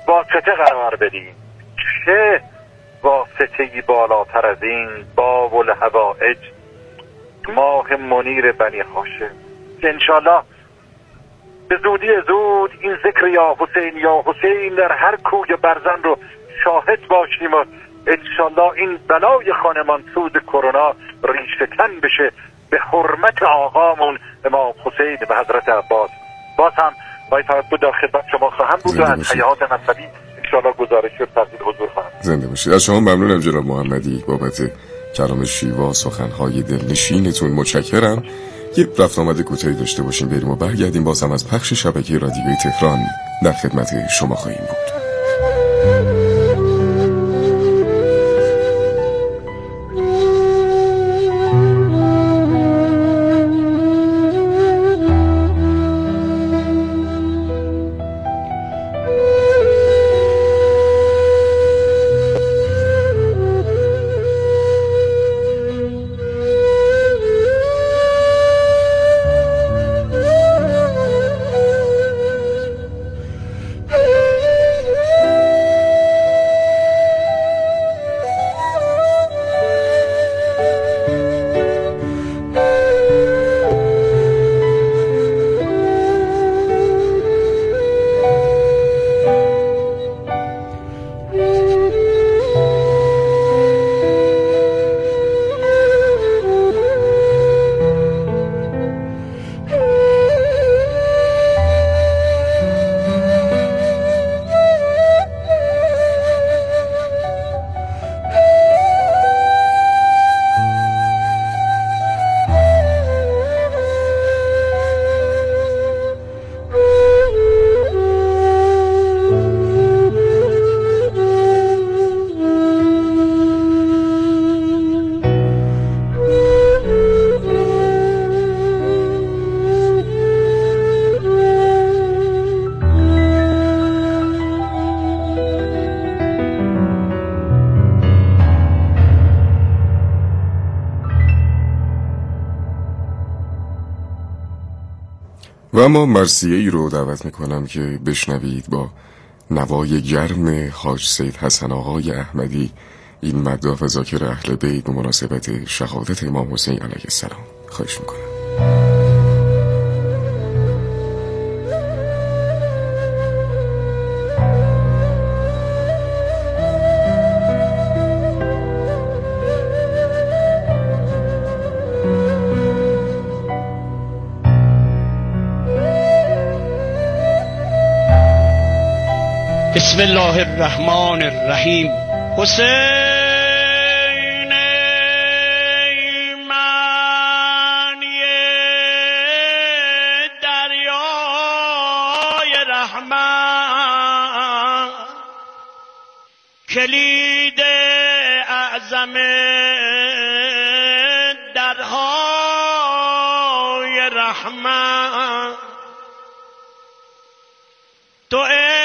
واسطه قرار بدیم. چه واسطه‌ای بالاتر از این؟ باب الحوائج ماه منیر بنی هاشم که انشالله به زودی زود این ذکر یا حسین یا حسین در هر کوی برزن رو شاهد باشیم و انشالله این بلای خانمانسوز کرونا ریشه‌کن بشه به حرمت آقامون امام حسین و حضرت عباس. باز هم باید بود در خدمت شما خواهم بود و از حیات مذهبی انشالله گزارش رو تقدیم حضور خواهم. زنده باشید. از شما ممنونم جناب محمدی بابت کلام شیوا، سخنهای دلنشینتون. متشکرم. یک رفت آمد کوتاهی داشته باشیم، بریم و برگردیم. باز هم از پخش شبکه رادیویی تهران در خدمت شما خواهیم بود. و اما مرثیه‌ای رو دعوت میکنم که بشنوید با نوای گرم حاج سید حسن آقای احمدی این مداح و ذاکر اهل بیت به مناسبت شهادت امام حسین علیه السلام. خواهش میکنم. بسم الله الرحمن الرحیم. حسین من یه دریای رحمت، کلید اعظم درهای رحمت، تو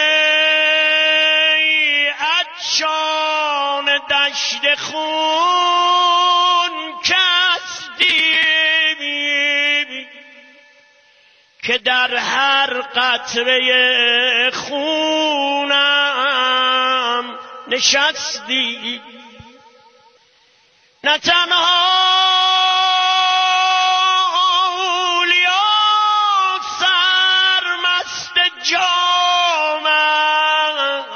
شان دشت خون کسدی که در هر قطره خونم نشستی، نه تنها اولیا سرمست جامم،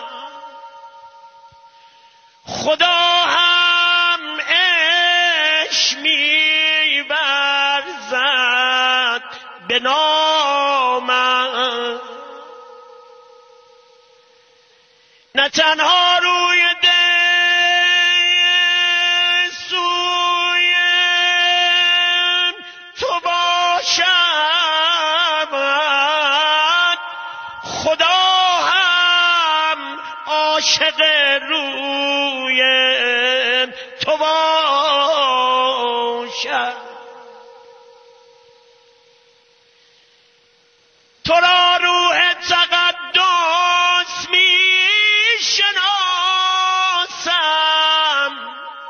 خدا هم عشق می‌ورزد به نامم، نه تنها روی دل سوی تو باشم، خدا هم عاشق روی تو باشم. تو را روح تقدس میشناسم،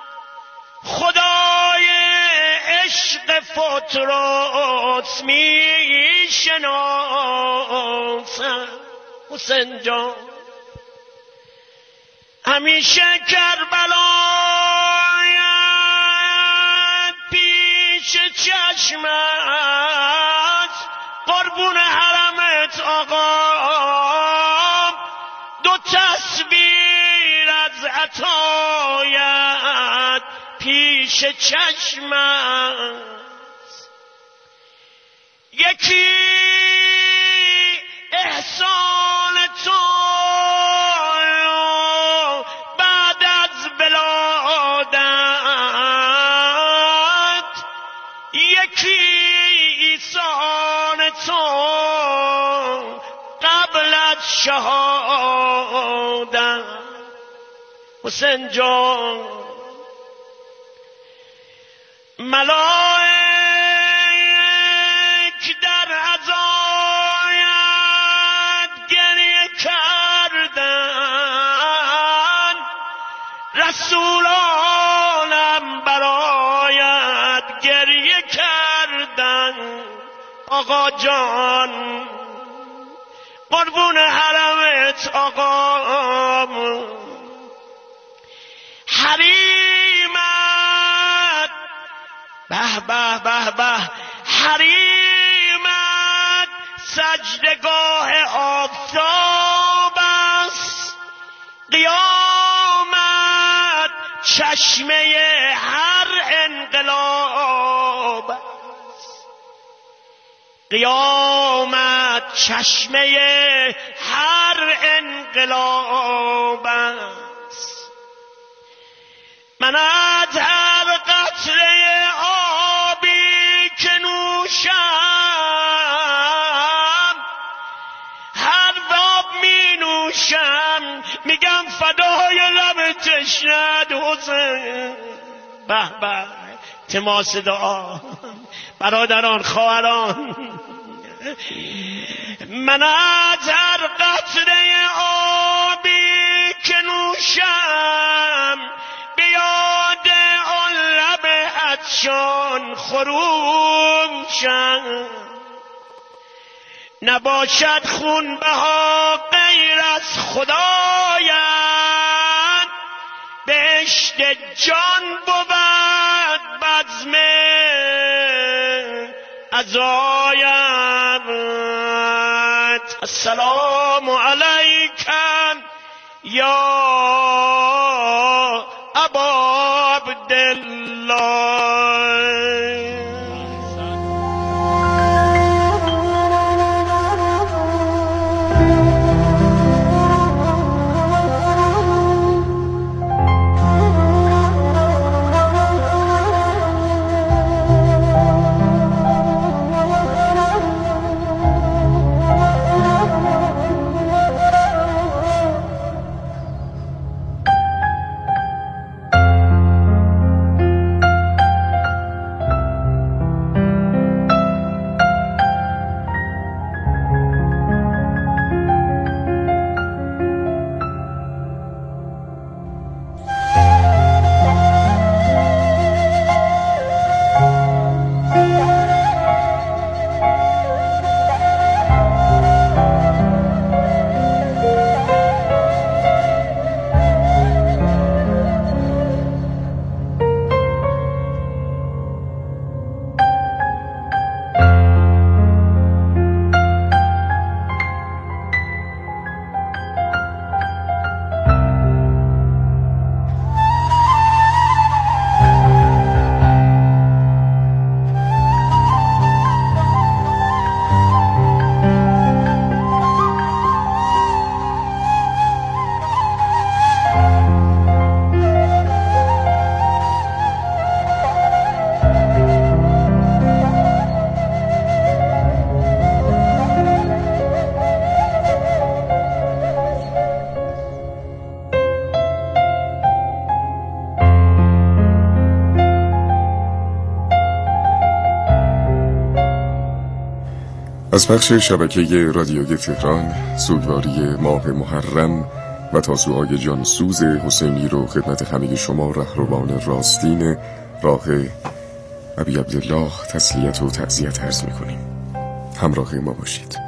خدای عشق فطرت میشناسم. حسین جان همیشه کربلا پیش چشم است، قربون حرمت آقا دو تصویر از عطایت پیش چشم است. یکی احسان تو بعد از ولادت، یکی ایثار تو قبل از شهادت. حسین جان ملائک در عزایت گریه کردن، رسولانم برایت گریه کردن. آقا جان قربون حرمت آقا، حریمت به به به به، حریمت سجدگاه آفتاب است، قیامت چشمه هر انقلاب است، قیامت چشمه هر انقلاب است. من از هر قطره آبی که نوشم، هر باب می نوشم، میگم فدای لب تشنه حسین. به به، تماس دعا برادران خواهران. من از هر قطره آبی که نوشم، بیاد آن لب عطشان خروشم. نباشد خون بها غیر از خدایت، بهشت جان بود بزم عزایت. السلام علیکم یا ابا عبدالله. از پخش شبکه رادیوی تهران سوگواری ماه محرم و تاسوهای جانسوز حسینی رو خدمت همه شما رهروان راستین راه ابی عبدالله تسلیت و تعزیت عرض می‌کنیم. همراه ما باشید.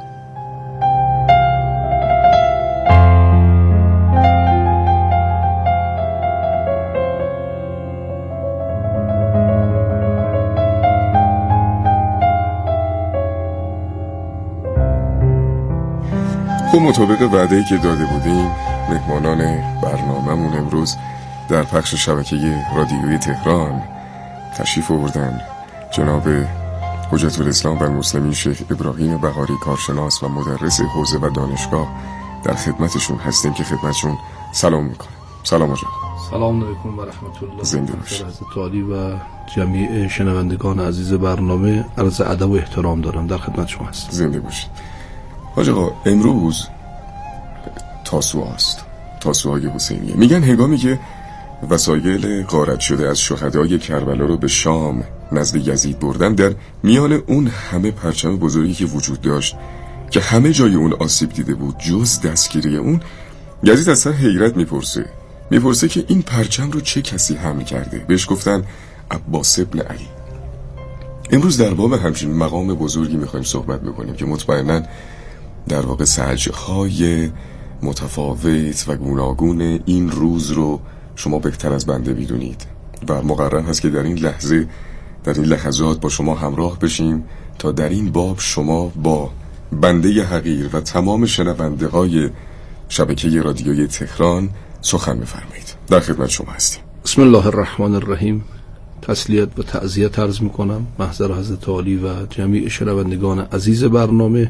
مطابق وعده‌ای که داده بودیم مهمانان برنامه‌مون امروز در پخش شبکه رادیویی تهران تشریف آوردن. جناب حجت الاسلام و المسلمین شیخ ابراهیم بهاری، کارشناس و مدرس حوزه و دانشگاه، در خدمتشون هستیم که خدمتشون سلام میکنم. سلام آقا. سلام علیکم و رحمت الله. زنده باشید. حضرت عالی و جمیع شنوندگان عزیز برنامه عرض ادب و احترام دارم، در خدمت شما هستم. زنده باشید. حاج آقا، امروز تاسوعاست، تاسوعای حسینیه. میگن هنگامی که وسایل غارت شده از شهدای کربلا رو به شام نزد یزید بردن، در میان اون همه پرچم بزرگی که وجود داشت که همه جای اون آسیب دیده بود جز دستگیری اون، یزید از سر حیرت میپرسه که این پرچم رو چه کسی حمل کرده؟ بهش گفتن عباس ابن علی. امروز در باب همچین مقام بزرگی میخوایم صحبت بکنیم که مطمئناً در واقع سجهای متفاوت و گوناگون این روز رو شما بهتر از بنده میدونید و مقرر هست که در این لحظات با شما همراه بشیم تا در این باب شما با بنده حقیر و تمام شنونده های شبکه رادیویی تهران سخن بفرمایید. در خدمت شما هستیم. بسم الله الرحمن الرحیم. تسلیت و تعزیت عرض میکنم محضر حضرت عالی و جمیع شنوندگان عزیز برنامه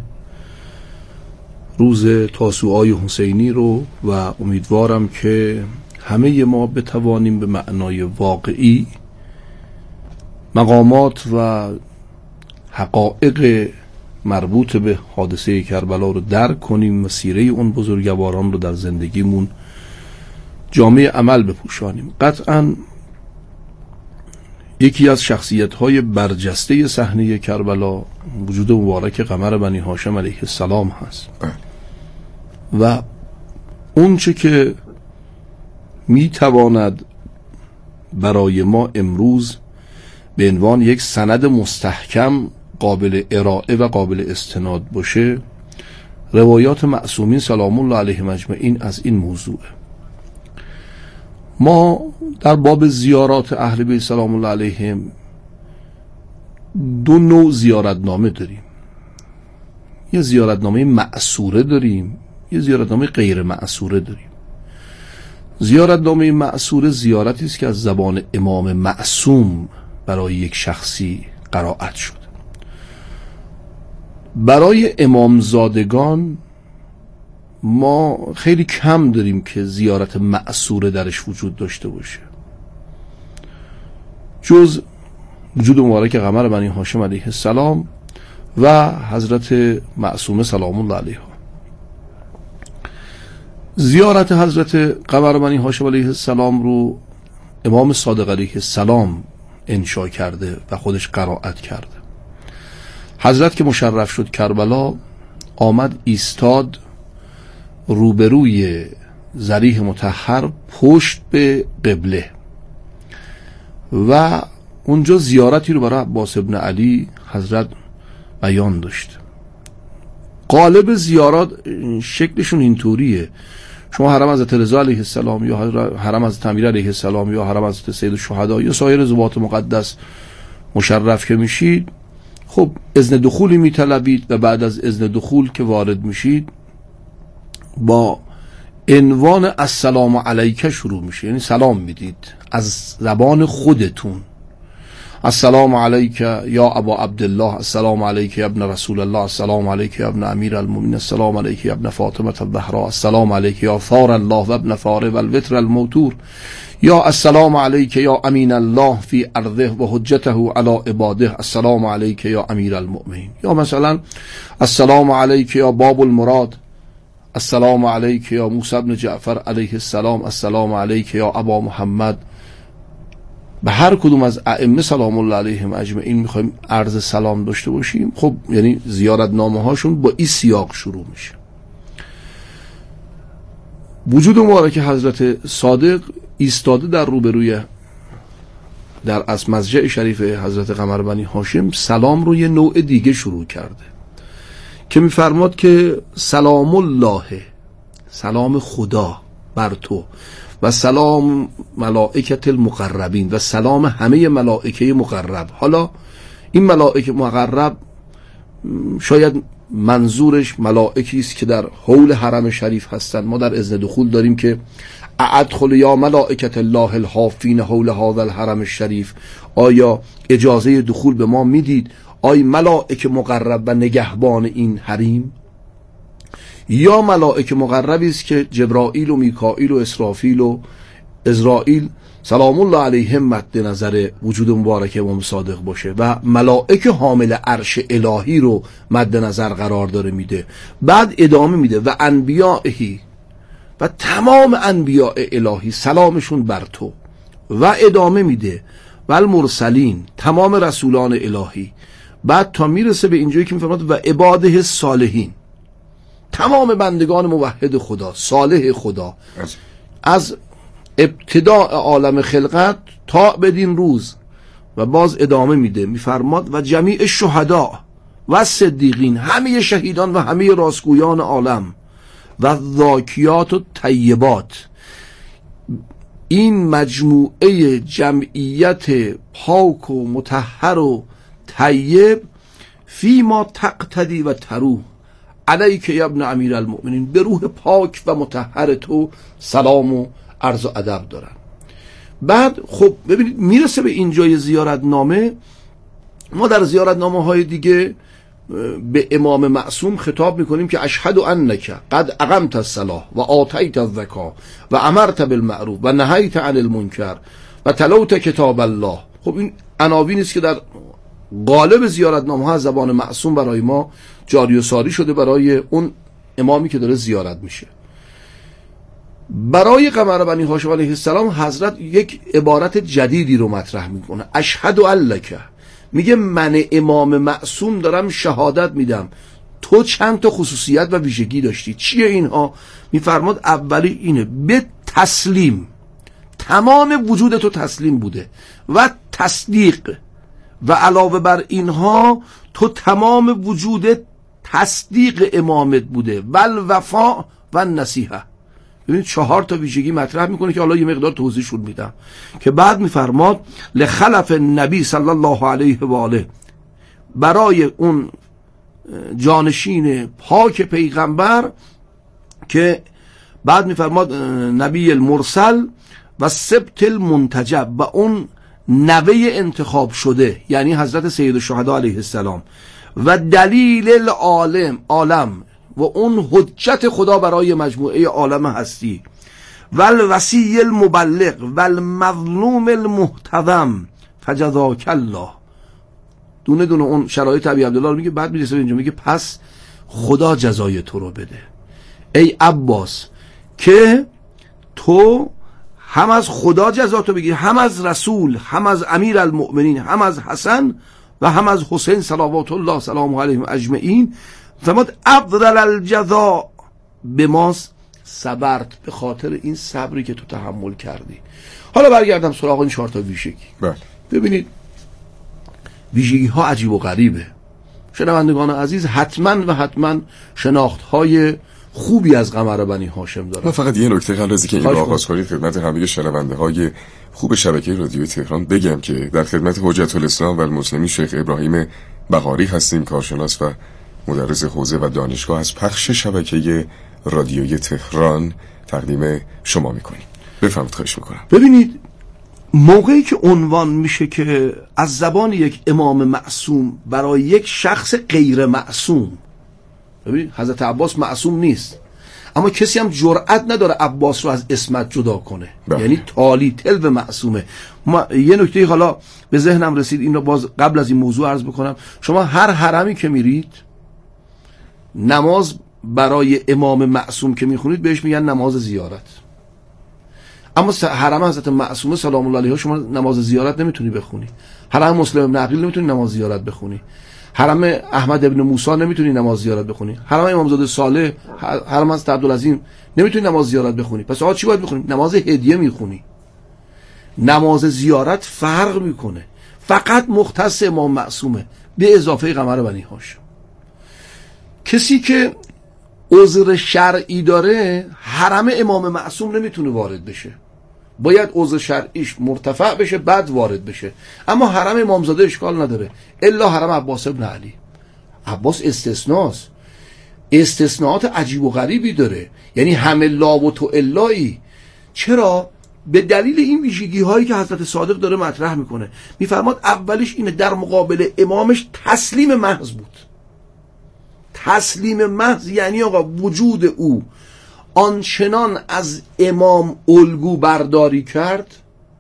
روز تاسوعای حسینی رو و امیدوارم که همه ما بتوانیم به معنای واقعی مقامات و حقایق مربوط به حادثه کربلا رو درک کنیم و سیره اون بزرگواران رو در زندگیمون جامعه عمل بپوشانیم. قطعاً یکی از شخصیت‌های برجسته صحنه کربلا وجود مبارک قمر بنی هاشم علیه السلام هست و اون چه که میتواند برای ما امروز به عنوان یک سند مستحکم قابل ارائه و قابل استناد باشه، روایات معصومین سلام الله علیهم اجمعین از این موضوعه. ما در باب زیارات اهل بیت سلام الله علیهم دو نوع زیارتنامه داریم. یه زیارتنامه معصوره داریم، یه زیارتنامه غیر معصوره داریم. زیارتنامه معصوره زیارتی است که از زبان امام معصوم برای یک شخصی قرائت شد. برای امامزادگان ما خیلی کم داریم که زیارت معصوره درش وجود داشته باشه، جز وجود مبارک قمر بنی هاشم علیه السلام و حضرت معصومه سلام الله علیها. زیارت حضرت قمر بنی هاشم علیه السلام رو امام صادق علیه السلام انشا کرده و خودش قرائت کرده. حضرت که مشرف شد کربلا، آمد ایستاد روبروی ذریح مطهر پشت به قبله و اونجا زیارتی رو برای عباس ابن علی حضرت بیان داشت. قالب زیارات شکلشون اینطوریه: شما حرم حضرت رضا علیه السلام یا حرم حضرت امیر علیه السلام یا حرم حضرت سید الشهدا یا سایر ذوات مقدس مشرف که میشید، خب اذن دخولی میطلبید و بعد از اذن دخول که وارد میشید با عنوان السلام علیک شروع میشه، یعنی سلام میدید از زبان خودتون. السلام علیک یا ابا عبدالله، السلام علیک یا ابن رسول الله، السلام علیک یا ابن امیر المؤمنین، السلام علیک یا ابن فاطمه الزهرا، السلام علیک یا فار الله و ابن فاره و الوتر الموتور، یا السلام علیک یا امین الله فی ارضه و حجته علی عباده، السلام علیک یا امیر المؤمنین. یا مثلا السلام علیک یا باب المراد، السلام علیک یا موسی بن جعفر علیه السلام، السلام علیک یا ابا محمد. به هر کدوم از ائمه سلام الله علیهم اجمعین میخوایم عرض سلام داشته باشیم. خب یعنی زیارتنامه هاشون با این سیاق شروع میشه. وجود مبارک حضرت صادق ایستاده در روبروی در از مسجد شریف حضرت قمر بنی هاشم سلام رو یه نوع دیگه شروع کرده که میفرماد که سلام الله، سلام خدا بر تو، و سلام ملائکت المقربین، و سلام همه ملائکه مقرب. حالا این ملائکه مقرب شاید منظورش ملائکی است که در حول حرم شریف هستند. ما در اذن دخول داریم که ادخل یا ملائکت الله الحافین حول هذا الحرم الشریف، آیا اجازه دخول به ما میدید؟ آیا ملائک مقرب و نگهبان این حریم، یا ملائک مقربی است که جبرائیل و میکائیل و اسرافیل و عزرائیل سلام الله علیهم مد نظر وجود مبارک امام صادق باشه و ملائک حامل عرش الهی رو مد نظر قرار داره میده. بعد ادامه میده و انبیائهی، و تمام انبیاء الهی سلامشون بر تو، و ادامه میده و المرسلین، تمام رسولان الهی. بعد تا میرسه به اینجایی که میفرماد و عباده الصالحین، تمام بندگان موحد خدا، صالح خدا، از ابتداء عالم خلقت تا بدین روز. و باز ادامه میده میفرماد و جمیع شهدا و صدیقین، همه شهیدان و همه راستگویان عالم، و ذاکیات و طیبات. این مجموعه جمعیت پاک و مطهر و طیب فی ما تقتدی و تروح علیک یا ابن امیر المؤمنین، به روح پاک و مطهر تو سلام و عرض و ادب دارن. بعد خب ببینید میرسه به اینجای زیارتنامه. ما در زیارتنامه های دیگه به امام معصوم خطاب میکنیم که اشهد انک قد اقمت الصلاة و آتیت الزکاة و امرت بالمعروف و نهیت عن المنکر و تلوت کتاب الله. خب این عناوینی است که در غالب زیارتنامه ها زبان معصوم برای ما جاری و ساری شده برای اون امامی که داره زیارت میشه. برای قمر بنی هاشم علیه السلام حضرت یک عبارت جدیدی رو مطرح میکنه، اشهد لک، میگه من امام معصوم دارم شهادت میدم تو چند تا خصوصیت و ویژگی داشتی. چیه اینها؟ میفرماد اولی اینه، به تسلیم، تمام وجود تو تسلیم بوده، و تصدیق، و علاوه بر اینها تو تمام وجود تصدیق امامت بوده، ول وفا و نصیحه. ببینید 4 تا ویژگی مطرح میکنه که حالا یه مقدار توضیحشون میدم. که بعد میفرماد لخلف نبی صلی الله علیه و آله، برای اون جانشین پاک پیغمبر، که بعد میفرماد نبی المرسل و سبت المنتجب، و اون نوه انتخاب شده یعنی حضرت سید الشهدا علیه السلام، و دلیل عالم و اون حجت خدا برای مجموعه عالم هستی، و الوصی المبلغ و المظلوم المحتضم فجزاک الله. دونه دونه اون شرایط ابی عبدالله رو میگه. بعد میرسه اینجا میگه پس خدا جزای تو رو بده ای عباس، که تو هم از خدا جزا تو بگیر، هم از رسول، هم از امیر المؤمنین، هم از حسن و هم از حسین صلوات الله سلام علیهم اجمعین. فرمود افضل الجزا به ما صبرت، به خاطر این صبری که تو تحمل کردی. حالا برگردم سراغ این 4 تا ویژگی. ببینید ویژگی ها عجیب و غریبه. شنوندگان عزیز حتما شناخت های خوبی از قمر بنی هاشم دارن. من فقط یه نکته قبل از اینکه این رو آغاز کنید خدمت همه شنونده های خوب شبکه رادیوی تهران بگم که در خدمت حجت الاسلام و المسلمین شیخ ابراهیم بغاری هستیم، کارشناس و مدرس حوزه و دانشگاه. از پخش شبکه رادیوی تهران تقدیم شما میکنیم. بفرمایید، خواهش میکنم. ببینید موقعی که عنوان میشه که از زبان یک امام معصوم برای یک شخص غیر معصوم، ببینید حضرت عباس معصوم نیست، اما کسی هم جرئت نداره عباس رو از اسمت جدا کنه. یعنی تالی تلو معصومه. یه نکته حالا به ذهنم رسید، این رو باز قبل از این موضوع عرض بکنم. شما هر حرمی که میرید نماز برای امام معصوم که میخونید بهش میگن نماز زیارت. اما حرم حضرت معصومه سلام الله علیها شما نماز زیارت نمیتونی بخونی. حرم مسلم ابن عقیل نمیتونی نماز زیارت بخونی. حرم احمد ابن موسی نمیتونی نماز زیارت بخونی. حرم امامزاده صالح، حرم حضرت عبدالعظیم نمیتونی نماز زیارت بخونی. پس آقا چی باید بخونی؟ نماز هدیه میخونی. نماز زیارت فرق میکنه، فقط مختص امام معصومه به اضافه قمر بنی هاشم. کسی که عذر شرعی داره حرم امام معصوم نمیتونه وارد بشه، باید عذر شرعیش مرتفع بشه بعد وارد بشه. اما حرم امامزاده اشکال نداره الا حرم عباس ابن علی. عباس استثناست، استثناءات عجیب و غریبی داره، یعنی همه لا و تو الایی. چرا؟ به دلیل این ویژگی هایی که حضرت صادق داره مطرح میکنه. میفرماد اولش اینه در مقابل امامش تسلیم محض بود. تسلیم محض یعنی آقا وجود او آنچنان از امام الگو برداری کرد.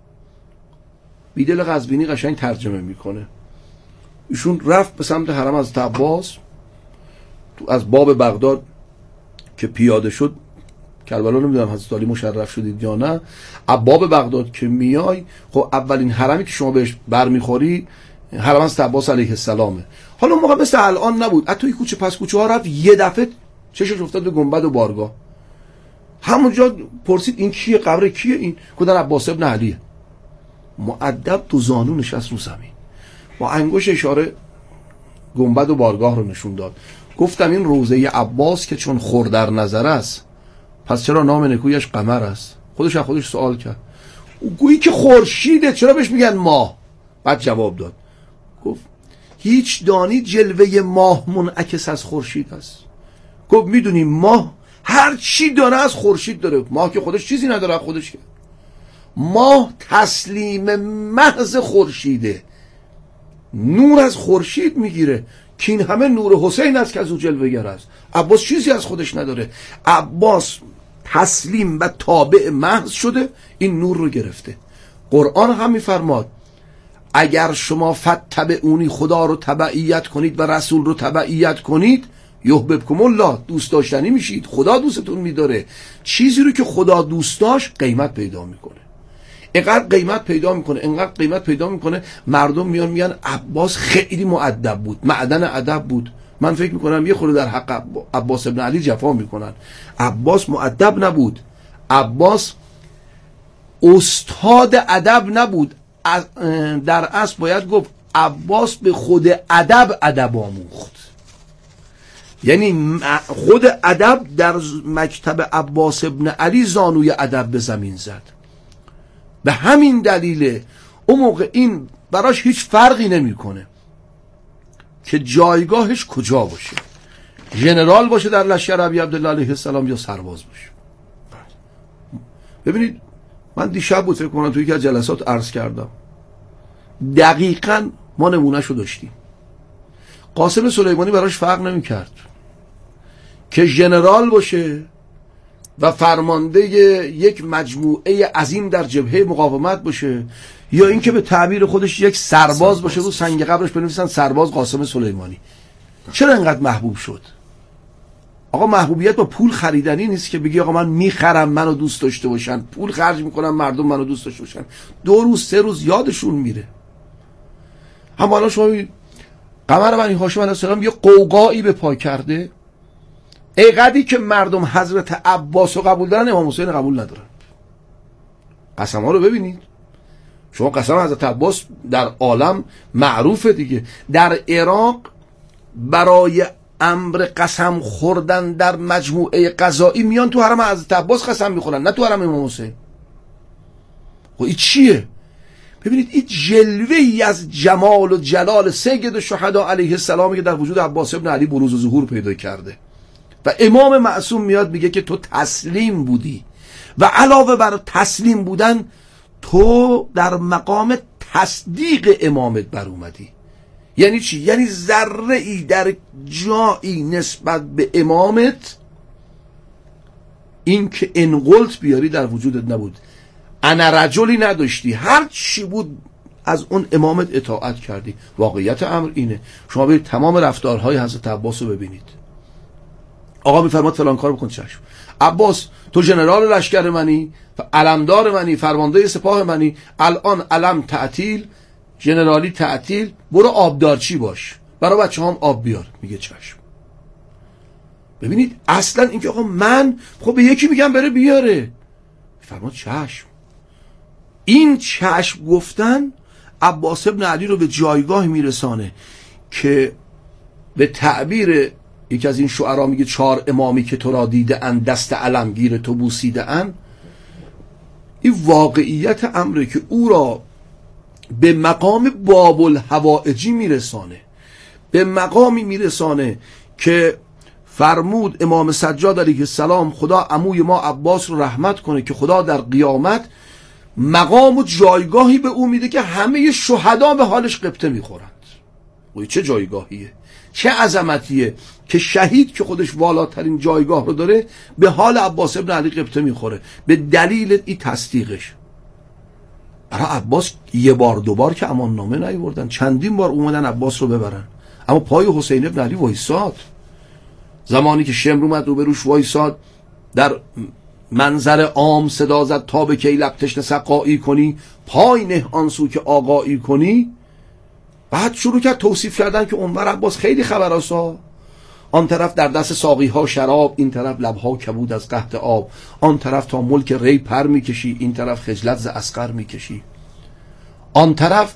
بیدل قزوینی قشنگ ترجمه میکنه. ایشون رفت به سمت حرم از عباس، تو از باب بغداد که پیاده شد، کربلا نمیدونم حضرت علی مشرف شدید یا نه، باب بغداد که میای، خب اولین حرمی که شما بهش برمیخوری حرم از عباس علیه السلامه. حالا موقع مثل الان نبود، حتی این کوچه پس کوچه ها رفت، یه دفعه چشش افتاد به گنبد و بارگاه. همونجا پرسید این کیه؟ قبر کیه این؟ گفتن عباس ابن علیه. مؤدب دو زانو نشست رو زمین، با انگشت اشاره گنبد و بارگاه رو نشون داد. گفتم این روضه عباس که چون خور در نظر است، پس چرا نام نکویش قمر است؟ خودش از خودش سوال کرد. گویی که خورشیده، چرا بهش میگن ماه؟ بعد جواب داد، گفت هیچ دانی جلوه ماه منعکس از خورشید است؟ گفت میدونی ماه هر چی داره از خورشید داره، ماه که خودش چیزی نداره خودش که. ماه تسلیم محض خورشیده، نور از خورشید میگیره که این همه نور حسین است که از او جلوه‌گر است. عباس چیزی از خودش نداره، عباس تسلیم و تابع محض شده، این نور رو گرفته. قرآن هم میفرماد اگر شما فتبعونی، خدا رو تبعیت کنید و رسول رو تبعیت کنید، یحببکم الله، دوست داشتنی میشید، خدا دوستتون میداره. چیزی رو که خدا دوست داشت قیمت پیدا میکنه، اینقدر قیمت پیدا میکنه، مردم میان میگن عباس خیلی مؤدب بود، معدن ادب بود. من فکر میکنم یه خورده در حق عباس ابن علی جفا میکنن. عباس مؤدب نبود، عباس استاد ادب نبود، در اصل باید گفت عباس به خود ادب آموخت. یعنی خود ادب در مکتب عباس ابن علی زانوی ادب به زمین زد. به همین دلیل اون موقع این براش هیچ فرقی نمیکنه که جایگاهش کجا باشه، ژنرال باشه در لشکر ابی عبدالله علیه السلام یا سرباز باشه. ببینید من دیشب بود فکر کنم توی یکی از جلسات عرض کردم، دقیقاً ما نمونهشو داشتیم. قاسم سلیمانی براش فرق نمیکرد که ژنرال باشه و فرمانده یک مجموعه عظیم در جبهه مقاومت باشه، یا اینکه به تعبیر خودش یک سرباز باشه، رو سنگ قبرش بنویسن سرباز قاسم سلیمانی. چرا انقدر محبوب شد؟ آقا محبوبیت با پول خریدنی نیست که بگی آقا من میخرم منو دوست داشته باشن، پول خرج میکنم مردم منو دوست داشته باشن، 2 روز 3 روز یادشون میره. هم الان شما قمر بنی هاشم علیه السلام یه قوقایی به پا کرده، اینقدری که مردم حضرت عباس رو قبول دارن امام حسین قبول ندارن. قسم ها رو ببینید شما، قسم حضرت عباس در عالم معروفه دیگه. در عراق برای امر قسم خوردن در مجموعه قضایی میان تو حرم حضرت عباس قسم میخورن، نه تو حرم امام حسین. خب این چیه؟ ببینید این جلوه‌ای از جمال و جلال سید الشهدا علیه السلام که در وجود عباس ابن علی بروز و ظهور پیدا کرده و امام معصوم میاد میگه که تو تسلیم بودی و علاوه بر تسلیم بودن تو در مقام تصدیق امامت بر اومدی. یعنی چی؟ یعنی ذره ای در جایی نسبت به امامت این که انقلت بیاری در وجودت نبود، انا رجلی نداشتی، هر چی بود از اون امامت اطاعت کردی. واقعیت امر اینه. شما برید تمام رفتارهای حضرت عباس رو ببینید. آقا میفرماد فلان کار بکن، چشم. عباس تو ژنرال لشکر منی، علمدار منی، فرمانده سپاه منی، الان علم تعطیل، ژنرالی تعطیل، برو آبدارچی باش، برای بچه هم آب بیار. میگه چشم. ببینید اصلا اینکه آقا من خب به یکی میگم بره بیاره، فرماد چشم. این چشم گفتن عباس ابن علی رو به جایگاه میرسانه که به تعبیر یکی از این شعرا میگه 4 امامی که تو را دیده اند دست علمگیر تو بوسیده اند. این واقعیت امره که او را به مقام باب الحوائجی میرسانه، به مقامی میرسانه که فرمود امام سجاد علیه السلام خدا عموی ما عباس رو رحمت کنه که خدا در قیامت مقام و جایگاهی به او میده که همه شهدا به حالش قبطه میخورند. چه جایگاهیه، چه عظمتیه که شهید که خودش والاترین جایگاه رو داره به حال عباس ابن علی قبطه میخوره به دلیل این تصدیقش. برای عباس یه بار دو بار که امان نامه نیاوردن، چندین بار اومدن عباس رو ببرن، اما پای حسین ابن علی وایساد. زمانی که شمر اومد روبروش وایساد، در منظر عام صدا زد تا به کی لب تشنه سقایی کنی، پای نه آنسو که آقایی کنی. بعد شروع کرد توصیف کردن که عمر عباس خیلی خبراسا، آن طرف در دست ساقی ها شراب، این طرف لبها کبود از قحط آب، آن طرف تا ملک ری پر میکشی، این طرف خجلت ز اصغر میکشی. آن طرف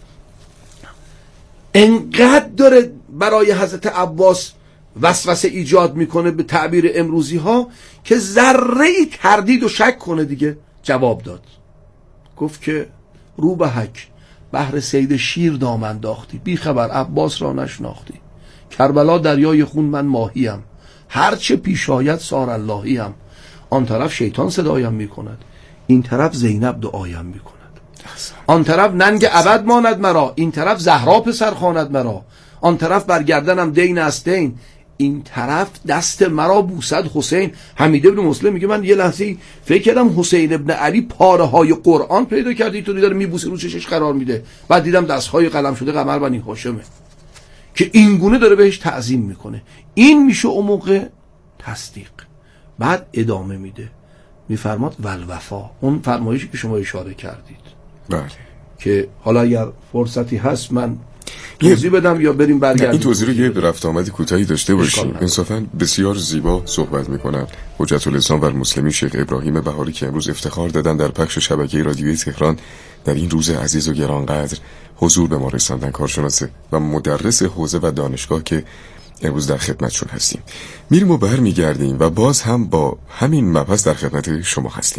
انقدر داره برای حضرت عباس وسوسه ایجاد میکنه به تعبیر امروزی ها که ذره تردید و شک کنه دیگه. جواب داد، گفت که رو به حک بحر سید شیر دام انداختی، بی خبر عباس را نشناختی. کربلا دریای خون من ماهیم، هرچه پیش آید سار اللهیم. آن طرف شیطان صدایم میکند، این طرف زینب دعایم میکند. آن طرف ننگ ابد ماند مرا، این طرف زهرا پسر خواند مرا. آن طرف برگردنم دین است دین، این طرف دست مرا بوسد حسین. حمید ابن مسلم میگه من یه لحظه فکر کردم حسین ابن علی پاره های قرآن پیدا کردی تو داره میبوسه رو چشش قرار میده، بعد دیدم دستهای قلم شده قمر بنی هاشمه که این گونه داره بهش تعظیم میکنه. این میشه اون موقع تصدیق. بعد ادامه میده، میفرماد والوفا، اون فرمایشی که شما اشاره کردید. بله. که حالا اگر فرصتی هست من توضیح بدم یا بریم برگردیم. این توضیح رو یه رفت آمد کوتاهی داشته باشیم. انصافا بسیار زیبا صحبت میکنن حجت الاسلام و المسلمین شیخ ابراهیم بهاری که امروز افتخار دادن در پخش شبکه رادیویی تهران در این روز عزیز و گرانقدر حضور به ما رساندن. کارشناس و مدرس حوزه و دانشگاه که امروز در خدمتشون هستیم. میریم و برمیگردیم و باز هم با همین مبحث در خدمت شما هستیم.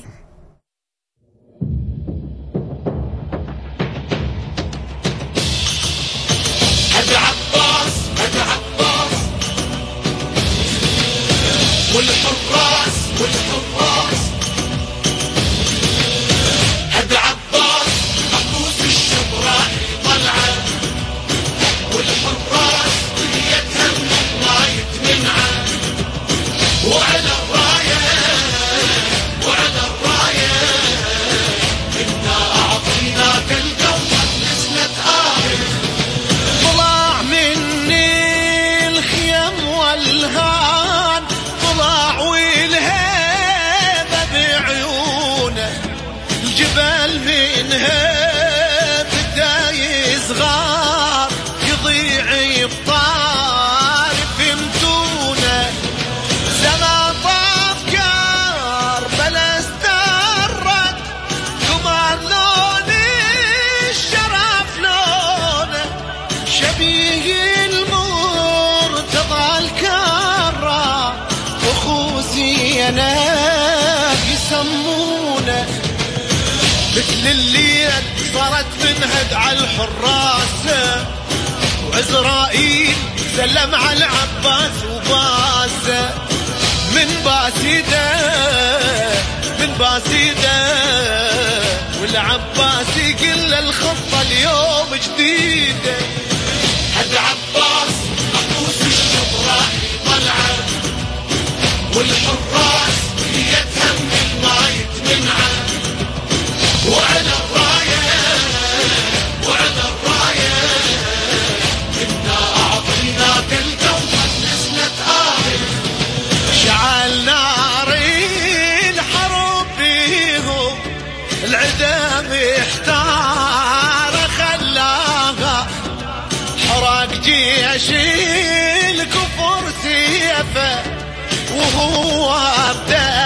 على الحراس وعزرائيل سلم على العباس وباس من باسيده والعباس يقول الخطة اليوم جديدة. هد عباس عبوس الشبراء طلعه والحراس يتهم ما يتمنعه وعلى الرايه شعل نار الحرب بيهم العدا محتار خلاها حرق جيش الكفر سيفه وهو ابدا